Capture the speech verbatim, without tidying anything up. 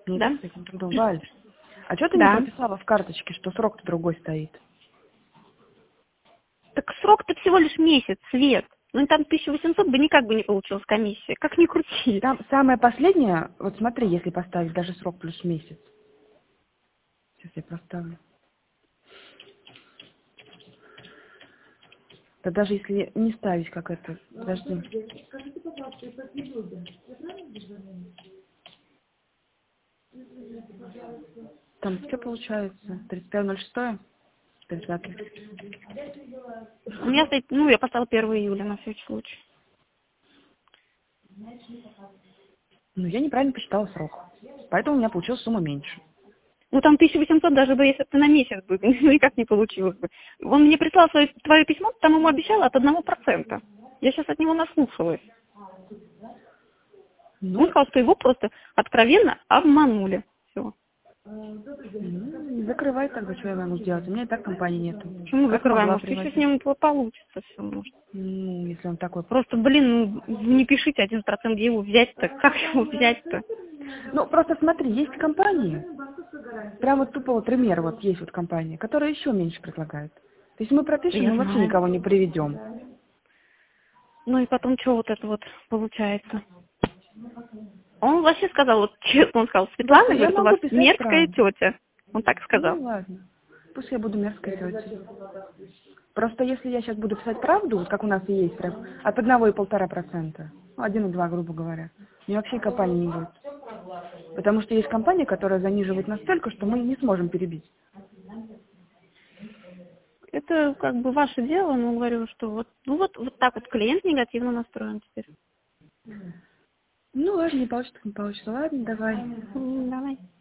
Не Да? идешь с этим трудом, Валь. А что ты Да. не прописала в карточке, что срок-то другой стоит? Так срок-то всего лишь месяц, Свет. Ну, там тысяча восемьсот бы никак бы не получилась комиссия. Как ни крути. Там самое последнее, вот смотри, если поставить даже срок плюс месяц. Сейчас я проставлю. Да даже если не ставить, как это, подожди. Там что получается? тридцать первое ноль шестое? тридцать пятое. У меня стоит, ну, я поставила первого июля на всякий случай. Ну, я неправильно посчитала срок. Поэтому у меня получилась сумма меньше. Ну, там тысяча восемьсот даже бы, если бы ты на месяц бы, никак не получилось бы. Он мне прислал свое, твое письмо, там ему обещала от одного процента. Я сейчас от него наслушалась. Он Ну, сказал, что его просто откровенно обманули. Все. ну, закрывай тогда, что я могу сделать. У меня и так компании нету. Почему Как закрываем? могла Может, еще с приводить? ним получится все, может. Ну, если он такой. Просто, блин, ну, не пишите один процент, где его взять-то? Как его взять-то? Ну, просто смотри, есть компании, прям вот тупо вот пример, вот есть вот компания, которая еще меньше предлагает. То есть мы пропишем, Я мы вообще знаю. никого не приведем. Ну и потом, что вот это вот получается? Он вообще сказал, вот честно, он сказал, Светлана, Просто я говорит, у могу вас писать мерзкая правду. тетя. Он так сказал. Ну, ладно. Пусть я буду мерзкой тетей. Просто если я сейчас буду писать правду, вот как у нас и есть, прям от одного и полтора процента, ну, один и два, грубо говоря, мне вообще компании не будет. Потому что есть компания, которая заниживает настолько, что мы не сможем перебить. Это как бы ваше дело, но говорю, что вот, ну вот, вот так вот клиент негативно настроен теперь. Ну, ладно, не получится, не получится. Ладно, давай. М, Давай.